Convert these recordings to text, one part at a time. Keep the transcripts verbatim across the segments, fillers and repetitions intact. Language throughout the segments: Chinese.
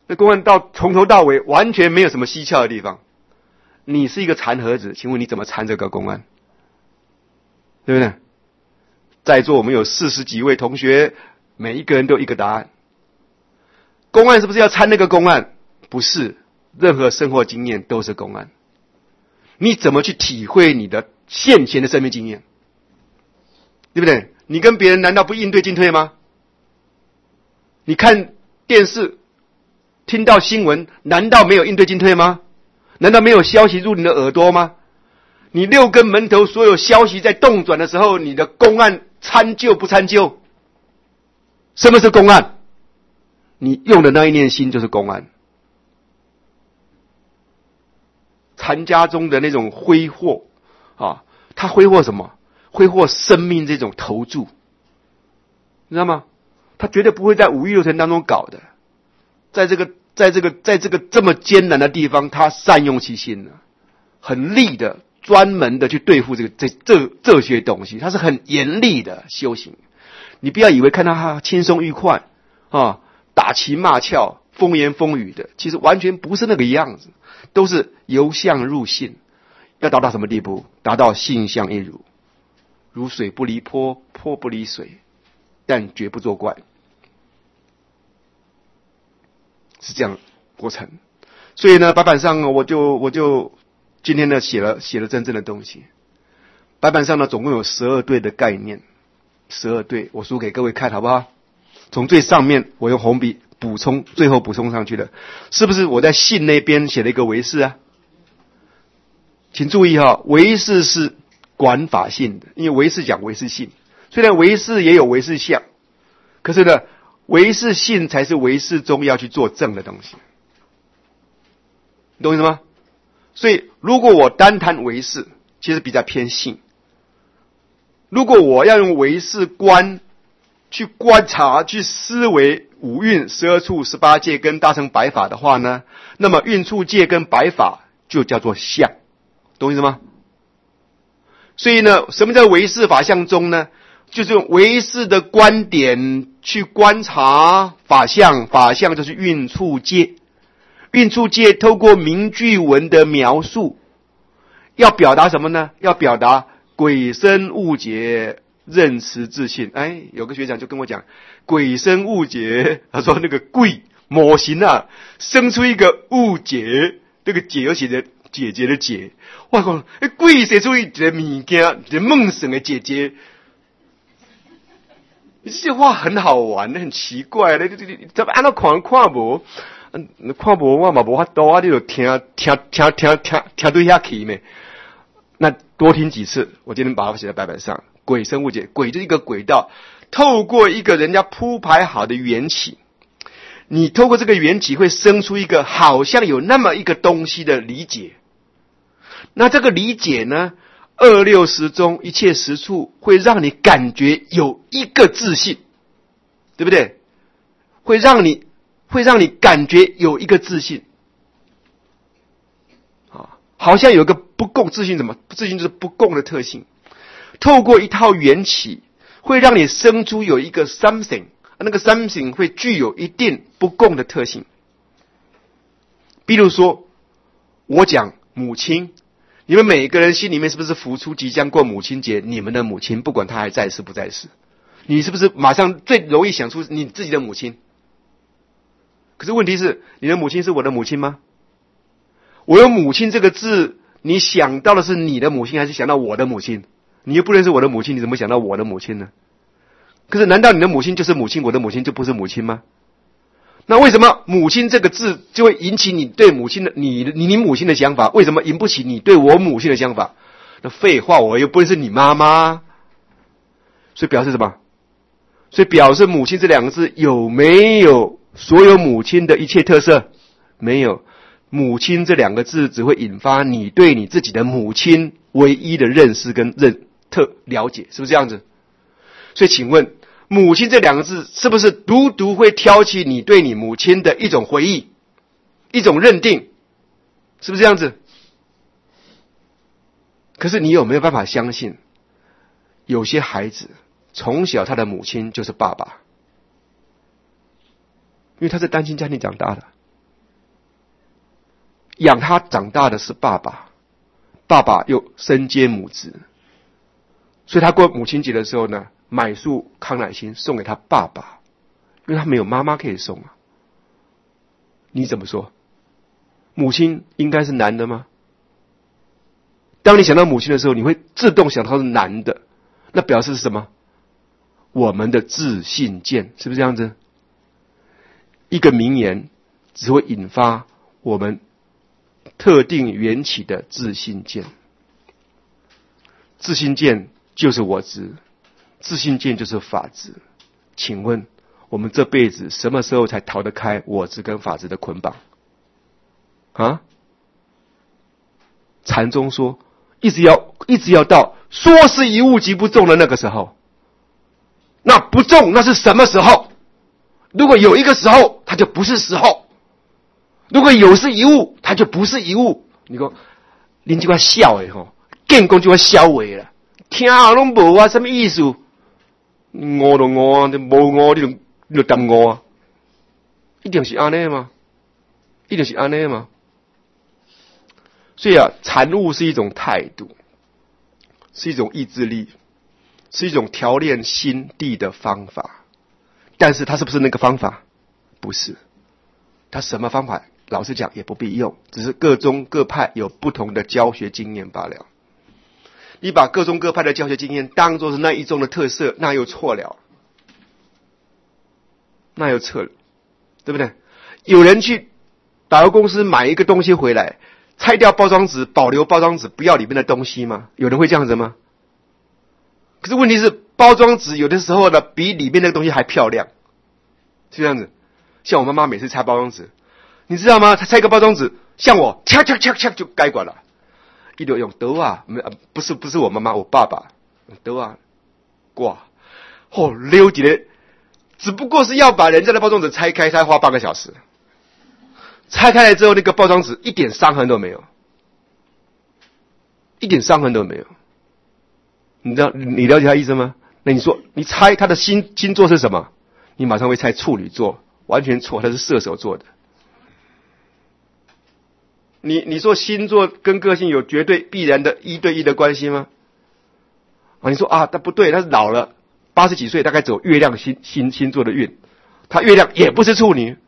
那公案到从头到尾完全没有什么蹊跷的地方。你是一个残盒子，请问你怎么残这个公案？对不对？在座我们有四十几位同学，每一个人都有一个答案。公案是不是要参那个公案？不是，任何生活经验都是公案。你怎么去体会你的现前的生命经验？对不对？你跟别人难道不应对进退吗？你看电视，听到新闻，难道没有应对进退吗？难道没有消息入你的耳朵吗？你六根门头所有消息在动转的时候，你的公案参究不参究？什么是公案？你用的那一念心就是公案。禅家中的那种挥霍啊，他挥霍什么？挥霍生命这种投注，你知道吗？他绝对不会在五欲六尘当中搞的，在这个在这个在这个这么艰难的地方，他善用其心呢，很厉的专门的去对付这个这这这些东西，他是很严厉的修行。你不要以为看到他轻松愉快啊，打情骂俏、风言风语的，其实完全不是那个样子，都是由相入性。要达到什么地步？达到性相一如，如水不离波，波不离水，但绝不作怪，是这样过程。所以呢，白板上我就我就今天呢写了写了真正的东西。白板上呢总共有十二对的概念，十二对，我数给各位看好不好？从最上面我用红笔补充，最后补充上去的，是不是我在信那边写了一个唯识啊？请注意哈，唯识是管法性的，因为唯识讲唯识性，虽然唯识也有唯识相，可是呢，唯识性才是唯识中要去做正的东西，你懂我意思吗？所以如果我单谈唯识，其实比较偏性。如果我要用唯识观去观察、去思维五蕴、十二处、十八界跟大乘百法的话呢，那么蕴处界跟百法就叫做相，懂我意思吗？所以呢，什么叫唯识法相中呢？就是用唯识的观点去观察法相，法相就是蕴处界，蕴处界透过名句文的描述，要表达什么呢？要表达鬼生物解，认识自信。哎，有个学长就跟我讲，鬼生物解，他说那个鬼模型啊，生出一个物解，那个解有写的姐姐的解。我讲，哎，鬼生出一个物件，一个梦想的姐姐。这些话很好玩，很奇怪的，怎么按照看看无？看无我嘛无法度啊！你就听听听听听听对下去咩？那多听几次，我今天把它写在白板上。鬼生物解，轨就是一个轨道，透过一个人家铺排好的缘起，你透过这个缘起会生出一个好像有那么一个东西的理解。那这个理解呢，二六时中一切时处会让你感觉有一个自信，对不对？会让你会让你感觉有一个自信，啊，好像有个不共自信，什么自信就是不共的特性。透过一套缘起，会让你生出有一个 something， 那个 something 会具有一定不共的特性。比如说，我讲母亲，你们每个人心里面是不是浮出即将过母亲节，你们的母亲，不管她还在世不在世，你是不是马上最容易想出你自己的母亲？可是问题是，你的母亲是我的母亲吗？我用母亲这个字，你想到的是你的母亲，还是想到我的母亲？你又不认识我的母亲，你怎么想到我的母亲呢？可是难道你的母亲就是母亲，我的母亲就不是母亲吗？那为什么母亲这个字就会引起你对母亲的你你你母亲的想法？为什么引不起你对我母亲的想法？那废话，我又不认识你妈妈，所以表示什么？所以表示母亲这两个字有没有所有母亲的一切特色？没有。母亲这两个字只会引发你对你自己的母亲唯一的认识跟认特了解，是不是这样子？所以请问，母亲这两个字是不是独独会挑起你对你母亲的一种回忆，一种认定，是不是这样子？可是你有没有办法相信，有些孩子从小他的母亲就是爸爸，因为他是单亲家庭长大的， 养他长大的是爸爸，爸爸又身兼母职，所以他过母亲节的时候呢，买束康乃馨送给他爸爸，因为他没有妈妈可以送啊。你怎么说？母亲应该是男的吗？当你想到母亲的时候，你会自动想到是男的，那表示是什么？我们的自信键，是不是这样子？一个名言只会引发我们特定缘起的自信键，自信键就是我执，自信键就是法执。请问我们这辈子什么时候才逃得开我执跟法执的捆绑啊？禅宗说一直要一直要到说是一物即不中的那个时候，那不中那是什么时候？如果有一个时候它就不是时候，如果有是一物它就不是一物。你说您就要笑诶吼，见讲就要笑话了，听啊拢无啊，什么意思？误就误啊，无误你就你就当误啊，一定是安尼吗？一定是安尼吗？所以啊，禅悟是一种态度，是一种意志力，是一种调炼心地的方法。但是它是不是那个方法？不是。它什么方法？老实讲也不必用，只是各宗各派有不同的教学经验罢了。你把各宗各派的教学经验当作是那一宗的特色，那又错了，那又错了，对不对？有人去百货公司买一个东西回来，拆掉包装纸，保留包装纸，不要里面的东西吗？有人会这样子吗？可是问题是，包装纸有的时候呢，比里面那个东西还漂亮，是这样子。像我妈妈每次拆包装纸，你知道吗？她拆一个包装纸，像我敲敲敲敲就该管了。一直用刀啊，不是不是我妈妈，我爸爸刀啊挂，哦溜几嘞，只不过是要把人家的包装纸拆开，才花半个小时。拆开来之后，那个包装纸一点伤痕都没有，一点伤痕都没有。你知道你了解他意思吗？那你说你猜他的星星座是什么？你马上会猜处女座，完全错，他是射手座的。你你说星座跟个性有绝对必然的一对一的关系吗？啊，你说啊，他不对，他是老了，八十几岁，大概走月亮星星星座的运，他月亮也不是处女，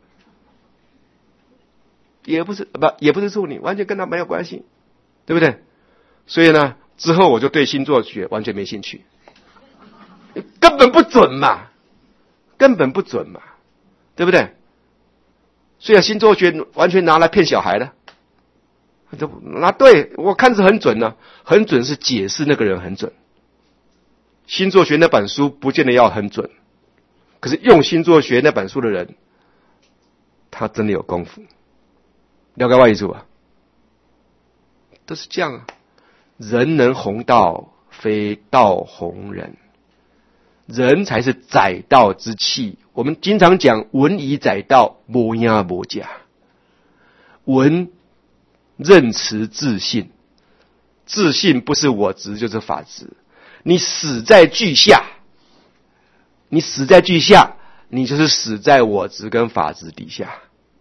也不是不也不是处女，完全跟他没有关系，对不对？所以呢，之后我就对星座学完全没兴趣，根本不准嘛，根本不准嘛，对不对？所以啊，星座学完全拿来骗小孩的。那对我看是很准呢、啊，很准是解释那个人很准。星座学那本书不见得要很准，可是用星座学那本书的人，他真的有功夫。了解我意思吧？都是这样啊。人能弘道，非道弘人。人才是载道之器。我们经常讲文以载道，无影无假。文认持自信，自信不是我执就是法执。你死在句下，你死在句下，你就是死在我执跟法执底下。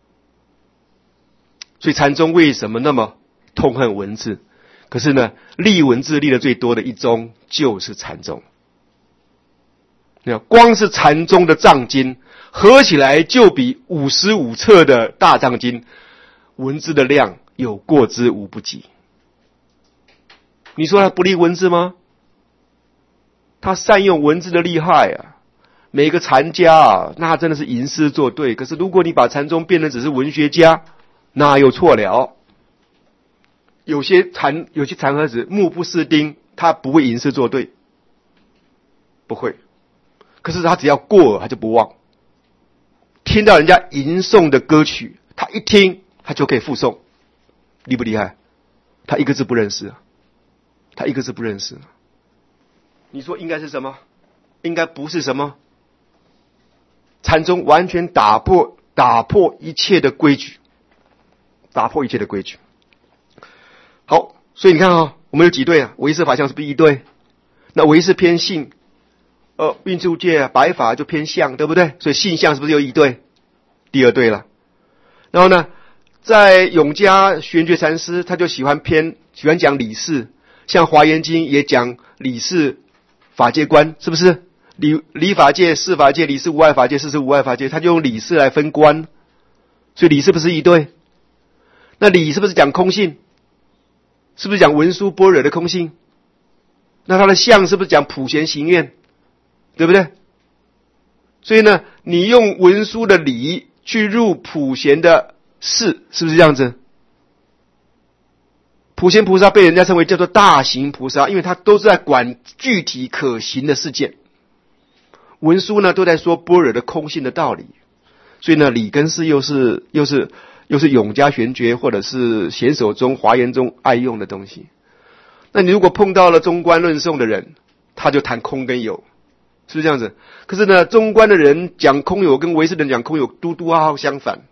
所以禅宗为什么那么痛恨文字？可是呢，立文字立的最多的一宗就是禅宗。你看，光是禅宗的藏经合起来就比五十五册的大藏经文字的量有过之无不及。你说他不立文字吗？他善用文字的厉害啊！每个禅家啊，那真的是吟诗作对。可是如果你把禅宗变成只是文学家，那又错了。有些禅有些禅和子目不识丁，他不会吟诗作对，不会。可是他只要过耳，他就不忘。听到人家吟诵的歌曲，他一听他就可以复诵，厉不厉害？他一个字不认识，他一个字不认识。你说应该是什么？应该不是什么？禅宗完全打破打破一切的规矩，打破一切的规矩。好，所以你看啊、哦，我们有几对啊？唯识法相是不是一对？那唯识偏性，呃，运处界啊，白法就偏相，对不对？所以性相是不是有一对？第二对了。然后呢， 在永嘉玄觉禅师，他就喜欢偏喜欢讲理事，像华严经也讲理事法界观，是不是？理理法界、事法界、理事无碍法界、事是无碍法界，他就用理事来分观，所以理是不是一对？那理是不是讲空性？是不是讲文殊般若的空性？那他的相是不是讲普贤行愿？对不对？所以呢，你用文殊的理去入普贤的事，是不是这样子？普贤菩萨被人家称为叫做大行菩萨，因为他都是在管具体可行的事件。文殊呢，都在说般若的空性的道理。所以呢，理跟事又是又是又是永嘉玄觉或者是显首宗、华严宗爱用的东西。那你如果碰到了中观论颂的人，他就谈空跟有，是不是这样子？可是呢，中观的人讲空有跟唯识人讲空有嘟嘟号号相反，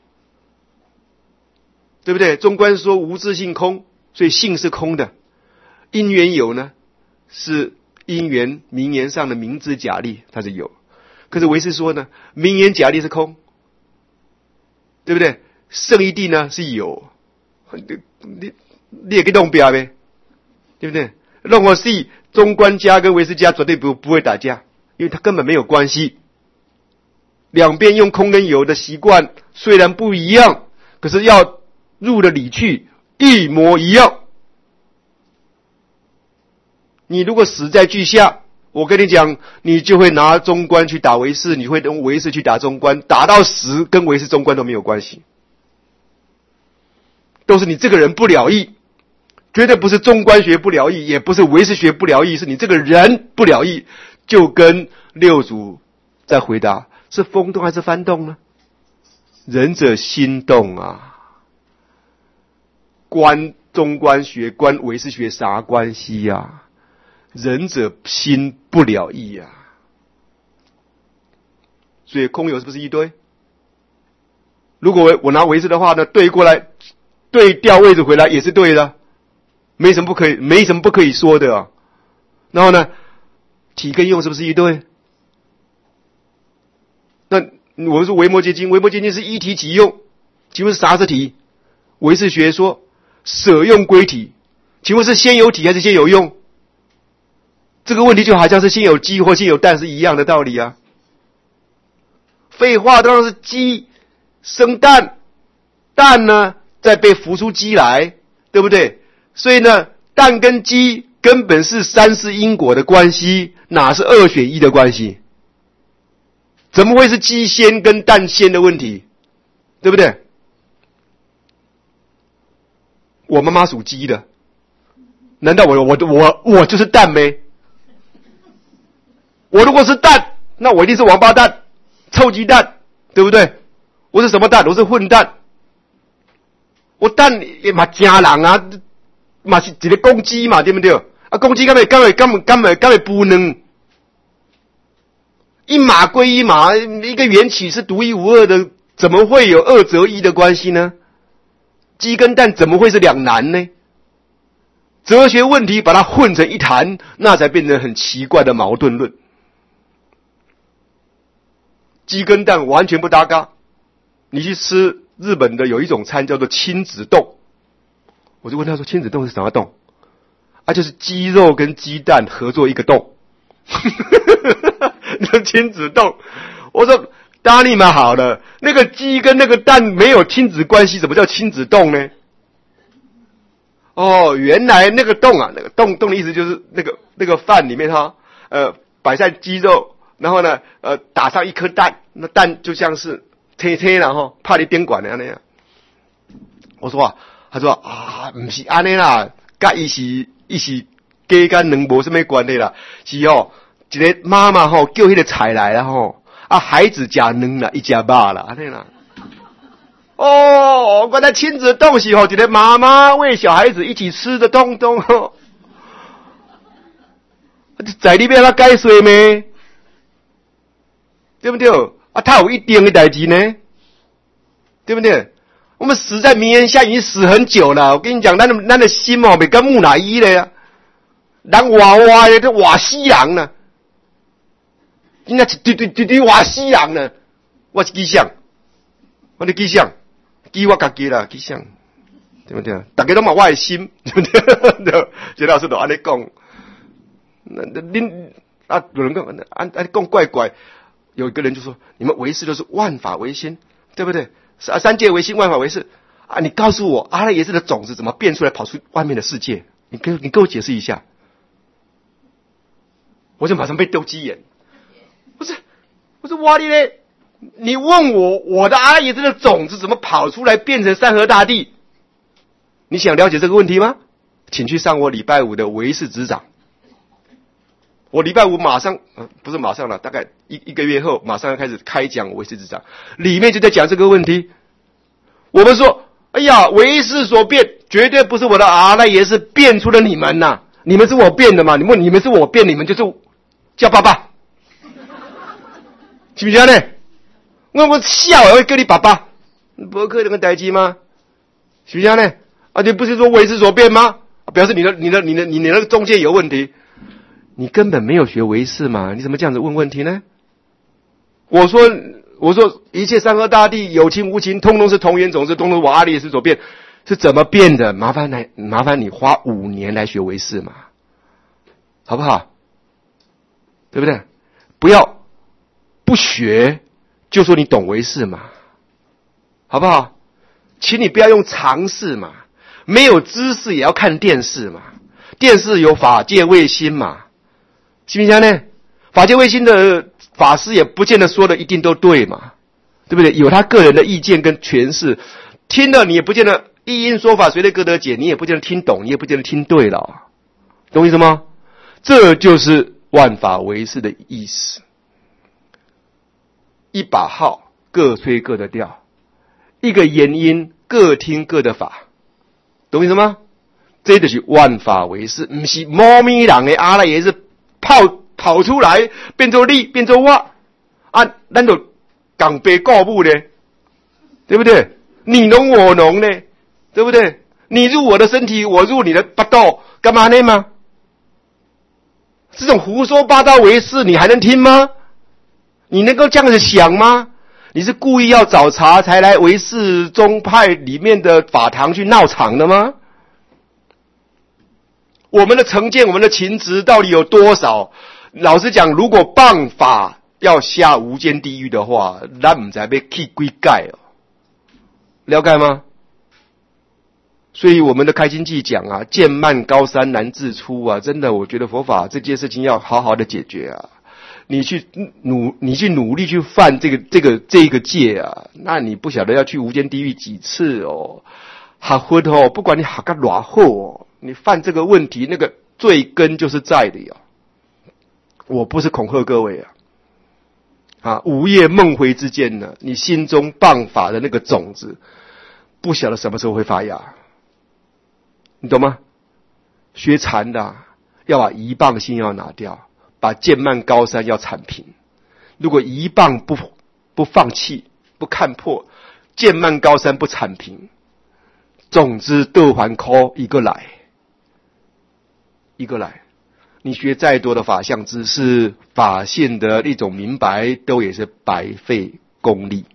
对不对？中观说无自性空，所以性是空的，因缘有呢是因缘名言上的名之假立，它是有。可是唯识说呢，名言假立是空，对不对？圣义谛呢是有，你你你也可以弄表呗，对不对？任何事中观家跟唯识家绝对不不会打架，因为它根本没有关系。两边用空跟有的习惯虽然不一样，可是要入的理去一模一样。你如果死在句下，我跟你讲，你就会拿中观去打唯识，你会用唯识去打中观，打到死跟唯识中观都没有关系，都是你这个人不了义，绝对不是中观学不了义，也不是唯识学不了义，是你这个人不了义。就跟六祖在回答，是风动还是幡动呢？仁者心动啊，观中观学观唯识学啥关系呀、啊？仁者心不了义啊，所以空有是不是一堆？如果我拿唯识的话呢，对过来对调位置回来也是对的，没什么不可以，没什么不可以说的啊。然后呢，体跟用是不是一对？那我们说维摩诘经，维摩诘经是一体即用，请问是啥是体？唯识学说舍用归体，请问是先有体还是先有用？这个问题就好像是先有鸡或先有蛋是一样的道理啊。废话，当然是鸡生蛋，蛋呢再被孵出鸡来，对不对？所以呢，蛋跟鸡根本是三世因果的关系，哪是二选一的关系？怎么会是鸡先跟蛋先的问题？对不对？我妈妈属鸡的，难道我我我我就是蛋咩？我如果是蛋，那我一定是王八蛋、臭鸡蛋，对不对？我是什么蛋？我是混蛋。我蛋也嘛家人啊，嘛是一个公鸡嘛，对不对？啊，公鸡干咩干咩干咩干咩干咩不能？一码归一码，一个缘起是独一无二的，怎么会有二择一的关系呢？鸡跟蛋怎么会是两难呢？哲学问题把它混成一谈，那才变成很奇怪的矛盾论。鸡跟蛋完全不搭嘎。你去吃日本的有一种餐叫做亲子冻，我就问他说亲子冻是什么冻？啊，就是鸡肉跟鸡蛋合作一个冻。那亲子冻，我说搭你们好了，那个鸡跟那个蛋没有亲子关系，怎么叫亲子冻呢？哦，原来那个冻啊，那个冻冻的意思就是那个那个饭里面哈，呃，摆上鸡肉，然后呢，呃，打上一颗蛋，那蛋就像是贴贴然后怕你电管的那样。我说啊，他说啊，不是安尼啦，甲伊是伊是鸡跟人无什么关系啦，是哦，一个妈妈吼叫迄个菜来啦吼，啊孩子吃卵啦，伊吃肉啦，安尼啦。哦，原来亲子冻是吼，一个妈妈喂小孩子一起吃的东东吼，在里面他该水咩？对不对？啊，他有一定的代志呢，对不对？我们死在名言下已经死很久了。我跟你讲，咱的咱的心哦，没跟木乃伊的呀，人娃娃的都瓦西人呢，人家一堆堆堆堆瓦西人呢，我是记想，我的记想。 记我家己啦，去想，对不对？大家都嘛我的心，对不对？这老师都安尼讲，那那恁啊有人讲安安讲怪怪，有一个人就说，你们唯识都是万法唯心，对不对？三三界唯心，万法唯识啊！你告诉我，阿赖耶识的种子怎么变出来，跑出外面的世界？你给你给我解释一下。我就马上被丢鸡眼，不是，我说哇哩嘞！你问我，我的阿赖耶识的种子怎么跑出来变成山河大地？你想了解这个问题吗？请去上我礼拜五的唯识执掌。我礼拜五马上，呃、不是马上了，大概一一个月后，马上要开始开讲唯识执掌，里面就在讲这个问题。我们说，哎呀，唯识所变，绝对不是我的阿赖耶识变出了你们呐、啊，你们是我变的嘛？你们你们是我变，你们就是叫爸爸，是不是呢？我我笑我会叫你爸爸，不可能的代志吗？是不是呢？啊，你不是说唯识所变吗？表示你的你的你的你的那个中介有问题，你根本没有学唯识嘛？你怎么这样子问问题呢？我说我说一切山河大地有情无情，通通是同源种子，通通我阿赖耶识所变，是怎么变的？麻烦来麻烦你花五年来学唯识嘛，好不好？对不对？不要不学就说你懂唯识嘛，好不好？请你不要用常识嘛，没有知识也要看电视嘛，电视有法界卫星嘛，行不行呢？法界卫星的法师也不见得说的一定都对嘛，对不对？有他个人的意见跟诠释，听了你也不见得一因说法随类各得解，你也不见得听懂，你也不见得听对了，懂我意思吗？这就是万法唯识的意思。一把号各吹各的调，一个原因各听各的法，懂我意思吗？这就是万法唯识，不是猫咪人的阿赖耶识跑跑出来变作你变作我啊，咱就港杯告母呢，对不对？你侬我侬呢，对不对？你入我的身体，我入你的巴肚，干嘛呢吗？这种胡说八道唯识你还能听吗？你能够这样子想吗？你是故意要找茬才来唯识宗派里面的法堂去闹场的吗？我们的成见，我们的情执到底有多少？老实讲，如果谤法要下无间地狱的话，咱不知道要去几界哦，了解吗？所以我们的开经记讲啊，渐慢高山难自出啊，真的，我觉得佛法这件事情要好好的解决啊。你去努，你去努力去犯这个这个这个戒啊，那你不晓得要去无间地狱几次哦。学佛哦，不管你学个多好哦，你犯这个问题，那个罪根就是在的呀。我不是恐吓各位啊，啊，午夜梦回之间呢，你心中谤法的那个种子，不晓得什么时候会发芽，你懂吗？学禅的、啊、要把一谤心要拿掉。把渐慢高山要铲平，如果一棒不不放弃，不看破，渐慢高山不铲平，总之斗还科一个来，一个来。你学再多的法相知识、法性的一种明白，都也是白费功力。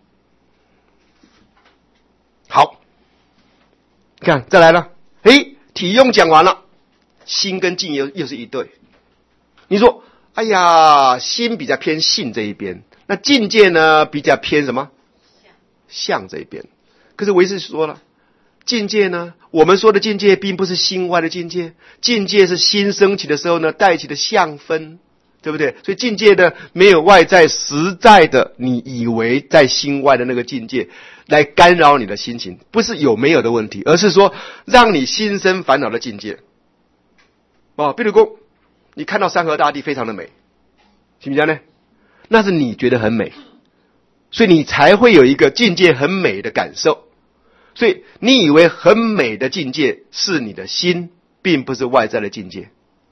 好，看再来了，诶，体用讲完了，心跟境又又是一对。你说，哎呀，心比较偏性这一边，那境界呢比较偏什么？相这一边。可是唯识说了，境界呢，我们说的境界并不是心外的境界，境界是心升起的时候呢带起的相分，对不对？所以境界呢没有外在实在的你以为在心外的那个境界来干扰你的心情，不是有没有的问题，而是说让你心生烦恼的境界。哦，比如说你看到山河大地非常的美，行不行呢？那是你觉得很美，所以你才会有一个境界很美的感受。所以你以为很美的境界是你的心，并不是外在的境界，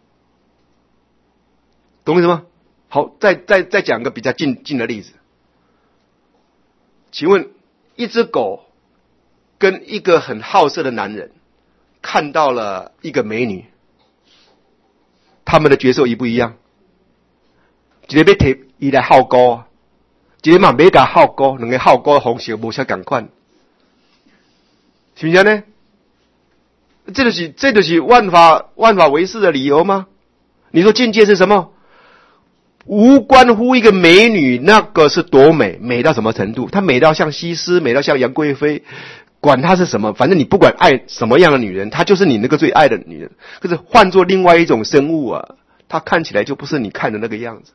懂我意思吗？好，再再再讲个比较近近的例子。请问，一只狗跟一个很好色的男人看到了一个美女，他们的觉受一不一样？一个要摕伊来好高，一个嘛要甲好高，两个好高的方式无啥同款。 是不是呢？这就是这就是万法万法唯识的理由吗？你说境界是什么？无关乎一个美女那个是多美，美到什么程度？她美到像西施，美到像杨贵妃，管她是什么，反正你不管爱什么样的女人，她就是你那个最爱的女人。可是换作另外一种生物啊，她看起来就不是你看的那个样子。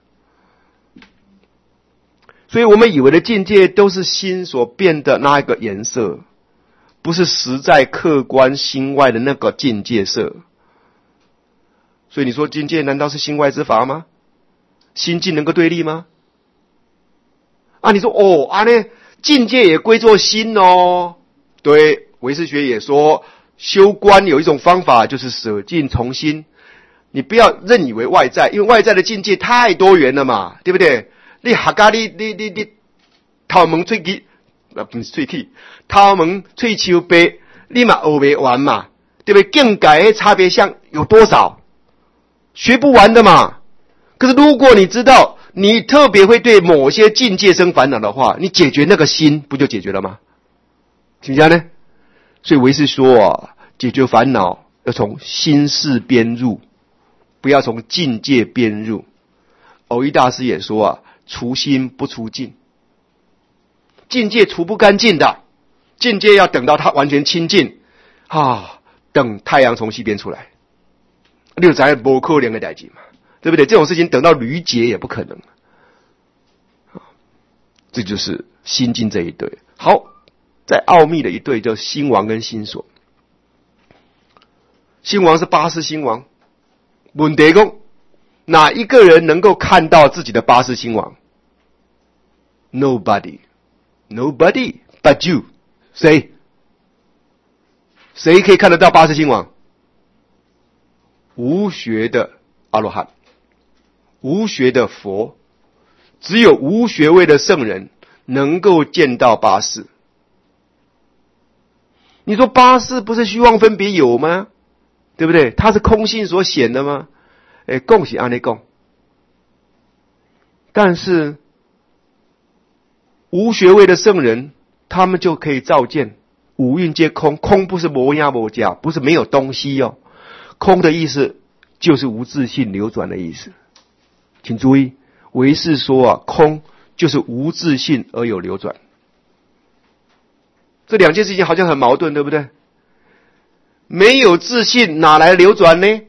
所以我们以为的境界都是心所变的那一个颜色，不是实在客观心外的那个境界色。所以你说境界难道是心外之法吗？心境能够对立吗？啊，你说哦，啊呢，境界也归作心哦。对，唯识学也说，修观有一种方法就是舍境从心。你不要认以为外在，因为外在的境界太多元了嘛，对不对？你客家你你你你头毛喙齿啊，不是喙齿，头毛喙鬚白，你嘛学不完嘛，对不对？境界差别相有多少？学不完的嘛。可是如果你知道你特别会对某些境界生烦恼的话，你解决那个心不就解决了吗？是不是呢？所以唯识说啊，解决烦恼要从心事边入，不要从境界边入。藕益大师也说啊，除心不除境，境界除不干净的，境界要等到它完全清净啊，等太阳从西边出来，你就知道不可能的事情嘛，对不对？这种事情等到驴劫也不可能。这就是心经这一对。好，在奥秘的一对叫心王跟心所。心王是八识心王，问题说哪一个人能够看到自己的八识心王？ Nobody Nobody but you。 谁谁可以看得到八识心王？无学的阿罗汉，无学的佛，只有无学位的圣人能够见到八识。你说八识不是虚妄分别有吗？对不对？它是空性所显的吗？诶，供是按呢供。但是无学位的圣人，他们就可以照见五蕴皆空。空不是无压无假，不是没有东西哦。空的意思就是无自性流转的意思。请注意，唯识说啊，空就是无自性而有流转。这两件事情好像很矛盾，对不对？没有自性哪来流转呢？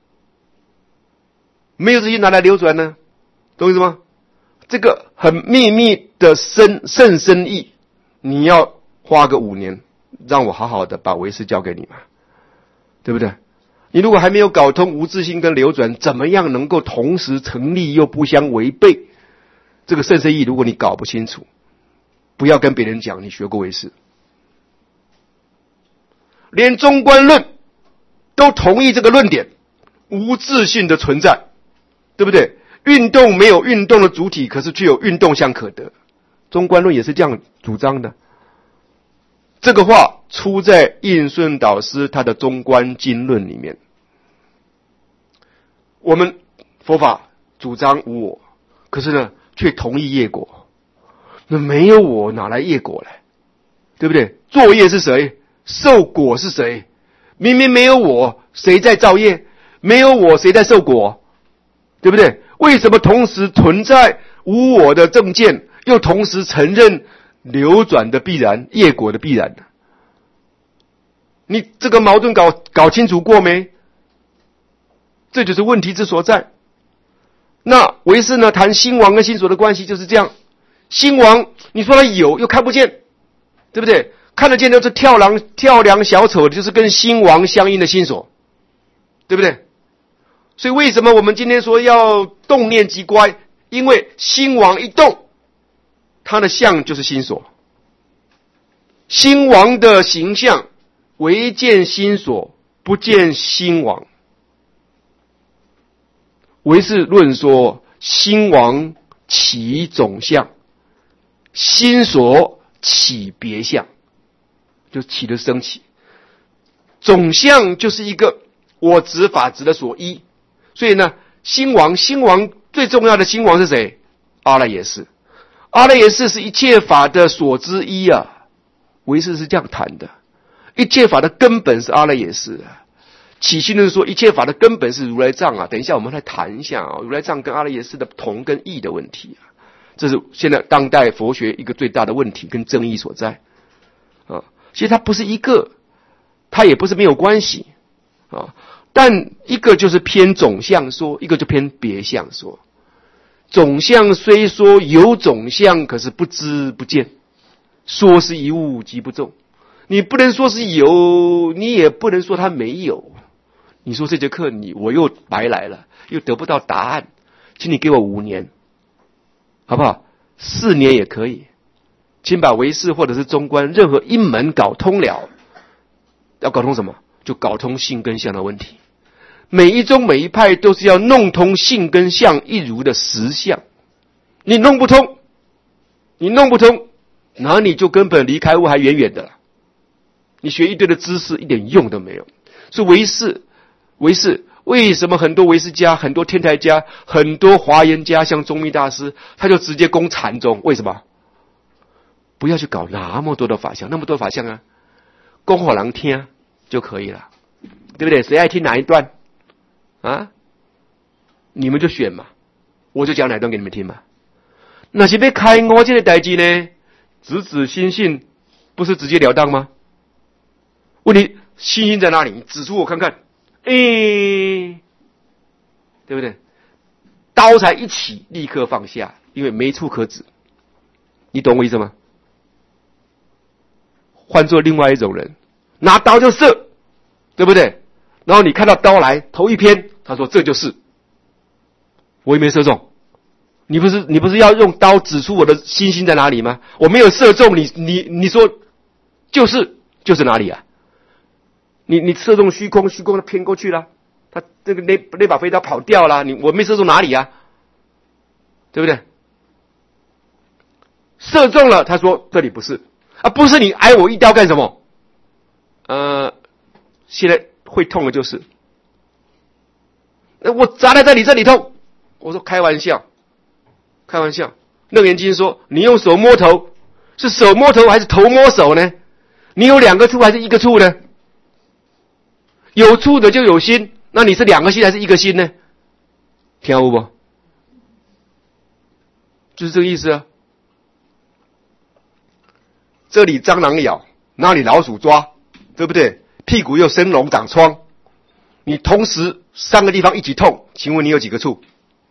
没有自性哪来流转呢？懂意思吗？这个很秘密的深甚深意，你要花个五年让我好好的把唯识教给你嘛，对不对？你如果还没有搞通无自性跟流转怎么样能够同时成立又不相违背，这个甚深意如果你搞不清楚，不要跟别人讲你学过唯识。连中观论都同意这个论点，无自性的存在，对不对？运动没有运动的主体，可是却有运动相可得。中观论也是这样主张的。这个话出在印顺导师他的中观经论里面。我们佛法主张无我，可是呢却同意业果。那没有我哪来业果来？对不对？作业是谁？受果是谁？明明没有我，谁在造业？没有我，谁在受果？对不对？为什么同时存在无我的正见，又同时承认流转的必然、业果的必然呢？你这个矛盾搞搞清楚过没？这就是问题之所在。那唯识呢，谈心王跟心所的关系就是这样。心王，你说他有又看不见，对不对？看得见就是跳梁跳梁小丑，就是跟心王相应的心所，对不对？所以为什么我们今天说要动念即乖？因为心王一动，它的相就是心所。心王的形象唯见心所，不见心王。唯识论说心王起总相，心所起别相，就起的升起。总相就是一个我执法执的所依。所以呢，心王心王最重要的心王是谁？阿赖耶识。阿赖耶识是一切法的所知依啊。唯识是这样谈的， 一切法的根本是阿赖耶识啊。起信论说一切法的根本是如来藏啊。等一下我们来谈一下啊，如来藏跟阿赖耶识的同跟异的问题啊，这是现在当代佛学一个最大的问题跟争议所在啊。其实它不是一个，它也不是没有关系啊，但一个就是偏总相说，一个就偏别相说。总相虽说有总相，可是不知不见，说是一物即不中。你不能说是有，你也不能说它没有。你说这节课你我又白来了，又得不到答案，请你给我五年，好不好？四年也可以，请把唯识或者是中观任何一门搞通了。要搞通什么？就搞通性跟相的问题。每一宗每一派都是要弄通性跟相一如的实相，你弄不通，你弄不通，那你就根本离开悟还远远的了。你学一堆的知识一点用都没有。所以唯识，唯识为什么很多唯识家、很多天台家、很多华严家，像宗密大师，他就直接攻禅宗？为什么？不要去搞那么多的法相，那么多法相啊，供火狼听就可以了，对不对？谁爱听哪一段啊？你们就选嘛，我就讲哪段给你们听嘛。那是要开悟这个代志呢，直指心性，不是直截了当吗？问题心性在哪里？你指出我看看。诶，对不对？刀才一起，立刻放下，因为没处可指。你懂我意思吗？换做另外一种人，拿刀就射，对不对？然后你看到刀来，头一偏，他说这就是，我也没射中。你不是你不是要用刀指出我的心性在哪里吗？我没有射中你，你你说就是就是哪里啊？你你射中虚空，虚空它偏过去了，他这个那那把飞刀跑掉了，你我没射中哪里啊？对不对？射中了，他说这里不是啊，不是你挨我一刀干什么？呃，现在会痛的就是，我砸在这里，这里痛。我说开玩笑，开玩笑。楞严经说，你用手摸头，是手摸头还是头摸手呢？你有两个处还是一个处呢？有处的就有心，那你是两个心还是一个心呢？听懂不？就是这个意思啊。这里蟑螂咬，那里老鼠抓，对不对？屁股又生脓长疮，你同时三个地方一起痛，请问你有几个处？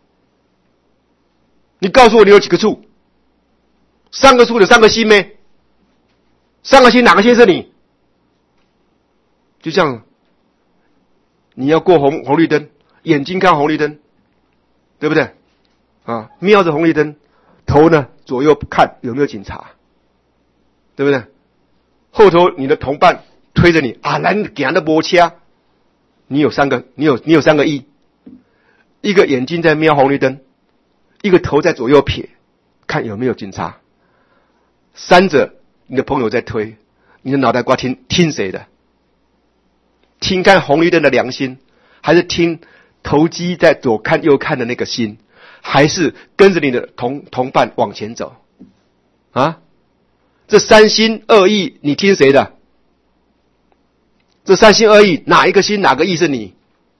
你告诉我你有几个处？三个处有三个心没？三个心哪个心是你？就这样，你要过红红绿灯，眼睛看红绿灯，对不对？啊，瞄着红绿灯，头呢左右看有没有警察，对不对？后头你的同伴推着你啊，咱给人的摩掐，你有三个，你有你有三个亿，一个眼睛在瞄红绿灯，一个头在左右撇，看有没有警察。三者你的朋友在推，你的脑袋瓜听听谁的？听看红绿灯的良心，还是听投机在左看右看的那个心，还是跟着你的同同伴往前走？啊？这三心二意，你听谁的？这三心二意，哪一个心哪个意是你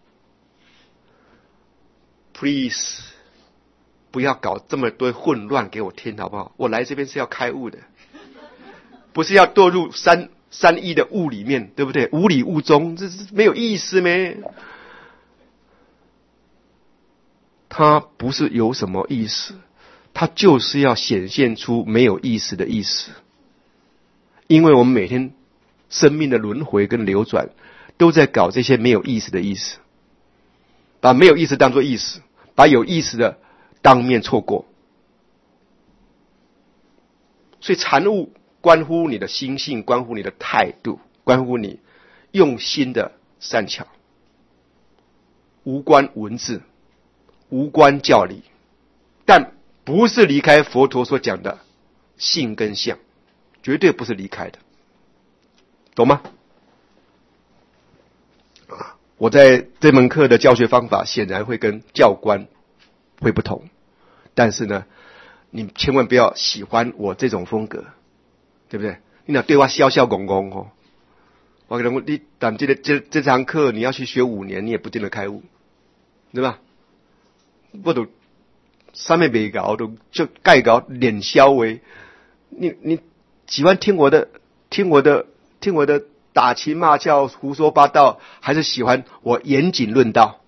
？Please， 不要搞这么多混乱给我听，好不好？我来这边是要开悟的，不是要堕入三三一的悟里面，对不对？无理悟中，这是没有意思咩？它不是有什么意思，它就是要显现出没有意思的意思。因为我们每天生命的轮回跟流转，都在搞这些没有意思的意思，把没有意思当作意思，把有意思的当面错过。所以禅悟关乎你的心性，关乎你的态度，关乎你用心的善巧，无关文字，无关教理，但不是离开佛陀所讲的性跟相，绝对不是离开的，懂吗？我在这门课的教学方法显然会跟教官会不同，但是呢，你千万不要喜欢我这种风格，对不对？你那对我笑笑拱拱哦， 我可能你等这个这这堂课你要去学五年，你也不见得开悟，对吧？我都上面没搞，都就盖搞脸消为。你你喜欢听我的听我的听我的打情骂俏胡说八道，还是喜欢我严谨论道？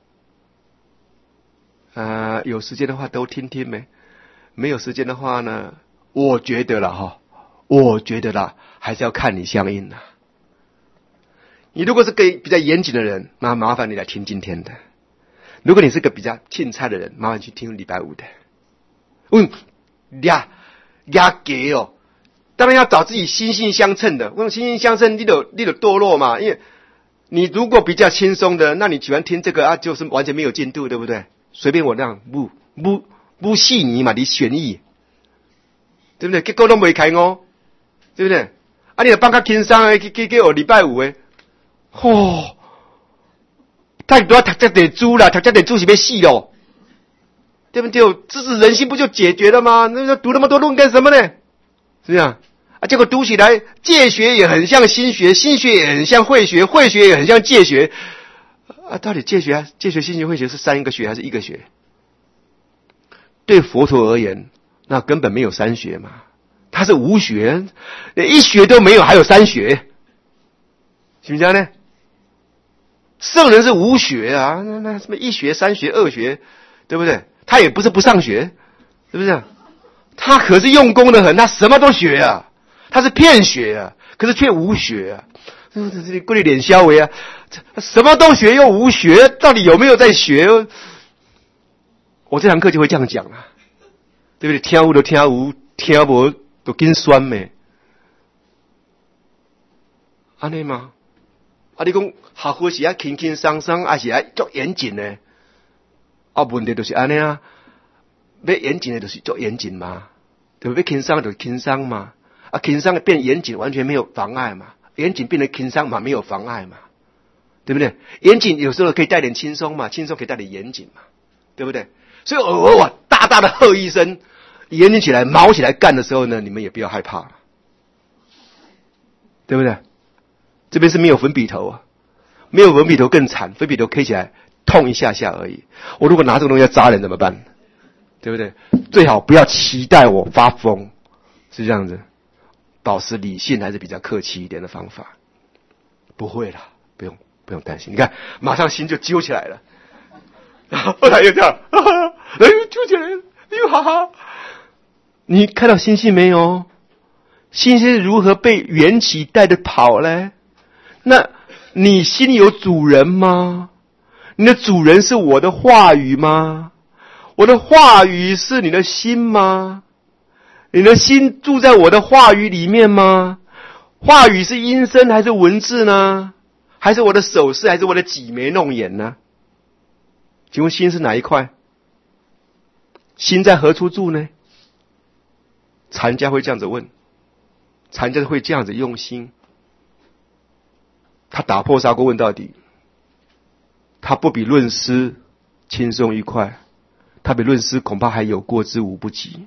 啊、呃，有时间的话都听听没？没有时间的话呢，我觉得了哈，我觉得啦，还是要看你相应的。你如果是个比较严谨的人，那麻烦你来听今天的；如果你是个比较钦差的人，麻烦去听礼拜五的。嗯，呀呀给哦，当然要找自己心性相称的。问心性相称，你得你得堕落嘛，因为你如果比较轻松的，那你喜欢听这个啊，就是完全没有进度，对不对？随便我那样不不不细腻嘛，你选意，对不对？结果都没开哦，对不对？啊，你得帮他轻松诶，给给给我礼拜五诶。哦，太多读这点书了，读这点书是要死咯，对不对？知识人心不就解决了吗？那读那么多论干什么呢？是不是啊？啊，结果读起来戒学也很像心学，心学也很像慧学，慧学也很像戒学。啊，到底戒学、戒学、心学、慧学是三个学还是一个学？对佛陀而言，那根本没有三学嘛，它是无学，一学都没有，还有三学，行不行呢？圣人是无学啊，那那什么一学、三学、二学，对不对？他也不是不上学，是不是？他可是用功的很，他什么都学啊，他是骗学啊，可是却无学啊。这里过来脸消为啊，什么都学又无学，到底有没有在学？我这堂课就会这样讲啊，对不对？听有就听有，听无就紧酸咩？安尼吗？啊，你讲学佛是要轻轻松松，还是要足严谨呢？啊，问题就是安尼啊，要严谨的就是足严谨嘛，对不对？要轻松就轻松嘛，啊，轻松变严谨完全没有妨碍嘛，严谨变得轻松嘛，没有妨碍嘛，对不对？严谨有时候可以带点轻松嘛，轻松可以带点严谨嘛，对不对？所以偶尔我大大的喝一声，严谨起来、毛起来干的时候呢，你们也不要害怕，对不对？这边是没有粉笔头啊，没有粉笔头更惨，粉笔头 K 起来痛一下下而已。我如果拿这个东西要扎人怎么办？对不对？最好不要期待我发疯，是这样子。保持理性还是比较客气一点的方法。不会啦，不用不用担心。你看，马上心就揪起来了，然后后来又这样，哈哈，哎呦揪起来了，哎呦哈哈。你看到星星没有？星星是如何被缘起带着跑嘞？那你心里有主人吗？你的主人是我的话语吗？我的话语是你的心吗？你的心住在我的话语里面吗？话语是音声还是文字呢？还是我的手势还是我的挤眉弄眼呢？请问心是哪一块？心在何处住呢？禅家会这样子问，禅家会这样子用心。他打破砂锅问到底，他不比论师轻松愉快，他比论师恐怕还有过之无不及。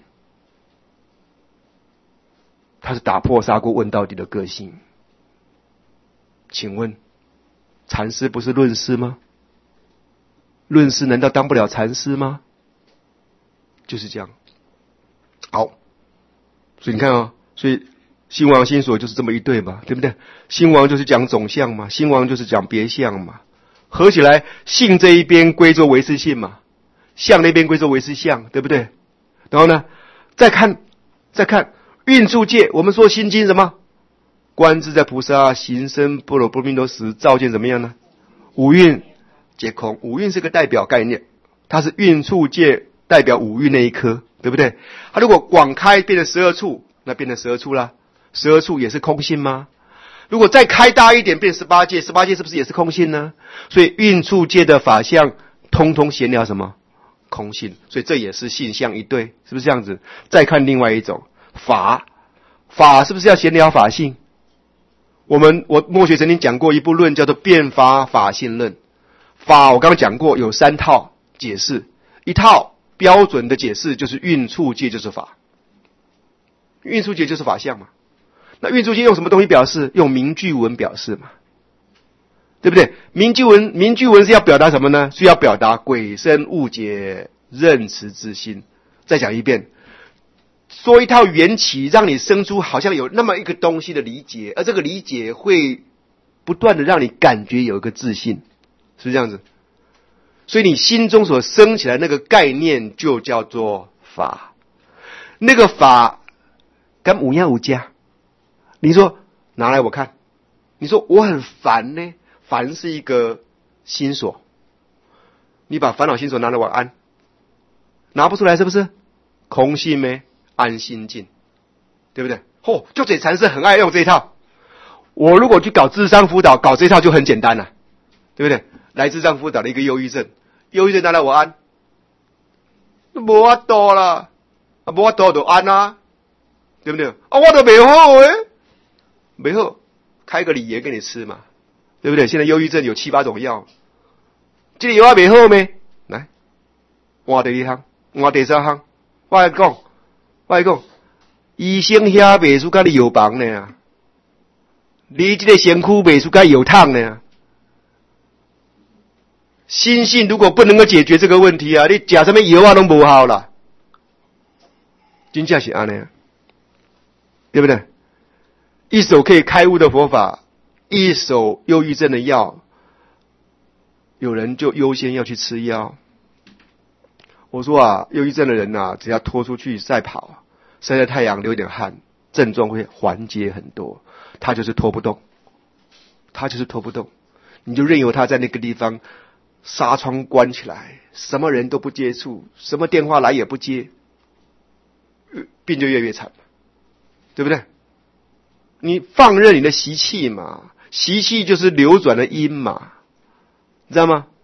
他是打破砂锅问到底的个性。请问禅师不是论师吗？论师难道当不了禅师吗？就是这样。好，所以你看啊、哦，所以心王心所就是这么一对嘛，对不对？心王就是讲总相嘛，心王就是讲别相嘛，合起来性这一边归作唯识性嘛，相那边归作唯识相，对不对？然后呢，再看再看运处界，我们说心经什么？观自在菩萨行深般若波罗蜜多时，照见怎么样呢？五蕴皆空。五蕴是个代表概念，它是运处界代表五蕴那一颗，对不对？它如果广开变成十二处，那变成十二处啦。十二处也是空性吗？如果再开大一点变十八界，十八界是不是也是空性呢？所以运处界的法相通通闲聊什么？空性。所以这也是性相一对，是不是这样子？再看另外一种法，法是不是要闲聊法性？我们我墨学曾经讲过一部论叫做辩法法性论。法我刚刚讲过有三套解释，一套标准的解释就是运处界就是法，运处界就是法相嘛。那运处界用什么东西表示？用名句文表示嘛， 对不对？名句文，名句文是要表达什么呢？是要表达鬼生误解、认识之心。再讲一遍，说一套缘起，让你生出好像有那么一个东西的理解，而这个理解会不断的让你感觉有一个自信，是不是这样子？所以你心中所生起来那个概念就叫做法。那个法跟五样五加，你说拿来我看，你说我很烦呢，烦是一个心锁，你把烦恼心锁拿来我安，拿不出来是不是？空性咩？安心静，对不对？哦，就这禅师很爱用这一套。我如果去搞智商辅导，搞这一套就很简单了，对不对？来智商辅导的一个忧郁症，忧郁症拿来我安，没法度啦，啊，没法度就安啊，对不对？啊，我都没好诶，没好，开个理盐给你吃嘛，对不对？现在忧郁症有七八种药，这个药还没好咩？来，换第二项，换第三项，我来讲，我来讲，医生遐袂输甲你药房呢啊，你这个身躯袂输甲药桶呢啊。心性如果不能够解决这个问题啊，你吃什么药啊都无效啦，真正是安尼，对不对？一手可以开悟的佛法，一手忧郁症的药，有人就优先要去吃药。我说啊，忧郁症的人啊，只要拖出去晒跑，晒晒太阳，流一点汗，症状会缓解很多。他就是拖不动，他就是拖不动，你就任由他在那个地方纱窗关起来，什么人都不接触，什么电话来也不接，病就越来越惨，对不对？你放任你的习气嘛，习气就是流转的因嘛，你知道吗？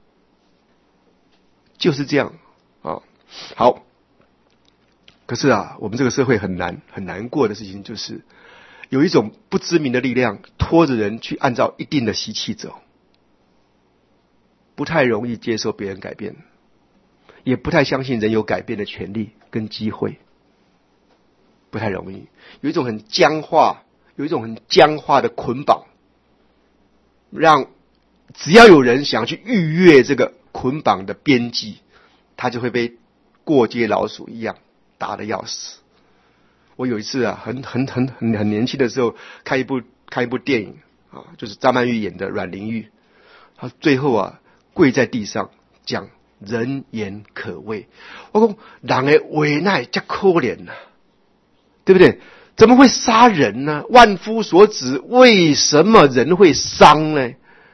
就是这样啊。好，可是啊，我们这个社会很难很难过的事情，就是有一种不知名的力量拖着人去按照一定的习气走，不太容易接受别人改变，也不太相信人有改变的权利跟机会，不太容易。有一种很僵化，有一种很僵化的捆绑，让只要有人想去逾越这个捆绑的边际，他就会被过街老鼠一样打得要死。我有一次啊，很很很很很年轻的时候，看一部看一部电影啊，就是张曼玉演的阮玲玉，他最后啊跪在地上讲人言可畏。我说人的话哪这可怜啊，对不对？怎么会杀人呢？万夫所指，为什么人会伤呢？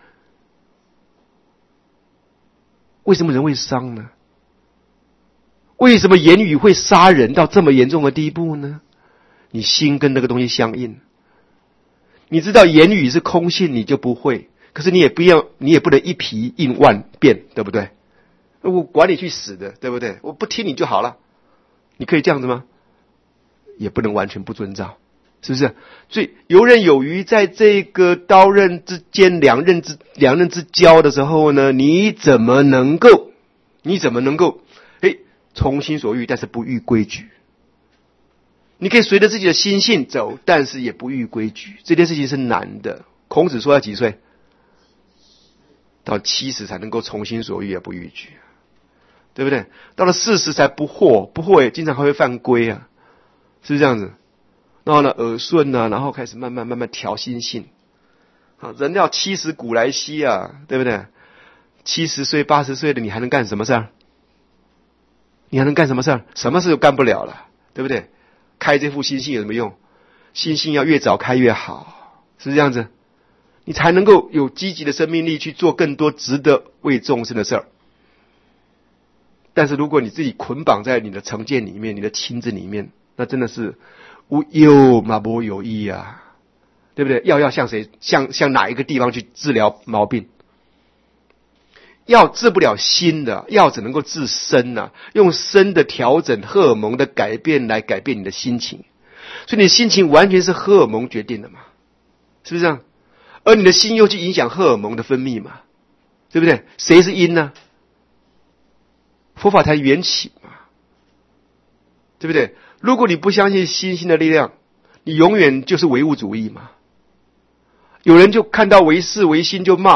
为什么人会伤呢？为什么言语会杀人到这么严重的地步呢？你心跟那个东西相应，你知道言语是空性，你就不会。可是你也不要，你也不能一皮应万变，对不对？我管你去死的，对不对？我不听你就好了，你可以这样子吗？也不能完全不遵照，是不是？所以游刃有余，在这个刀刃之间，两刃之两刃之交的时候呢，你怎么能够，你怎么能够，哎，从心所欲，但是不逾规矩？你可以随着自己的心性走，但是也不逾规矩，这件事情是难的。孔子说要几岁？到七十才能够从心所欲而不逾矩，对不对？到了四十才不惑，不惑也经常还会犯规啊，是不是这样子？然后呢，耳顺啊，然后开始慢慢慢慢调心性。啊，人要七十古来稀啊，对不对？七十岁、八十岁的你还能干什么事儿？你还能干什么事儿？什么事都干不了了，对不对？开这副心性有什么用？心性要越早开越好，是不是这样子？你才能够有积极的生命力去做更多值得为众生的事儿。但是如果你自己捆绑在你的成见里面，你的亲子里面，那真的是无有嘛不有益啊，对不对？药要向谁，向向哪一个地方去治疗毛病？药治不了心的，药只能够治身啊，用身的调整、荷尔蒙的改变来改变你的心情。所以你的心情完全是荷尔蒙决定的嘛，是不是这样？而你的心又去影响荷尔蒙的分泌嘛，对不对？谁是因呢？佛法才缘起嘛，对不对？如果你不相信心性的力量，你永远就是唯物主义嘛。有人就看到唯识唯心就骂，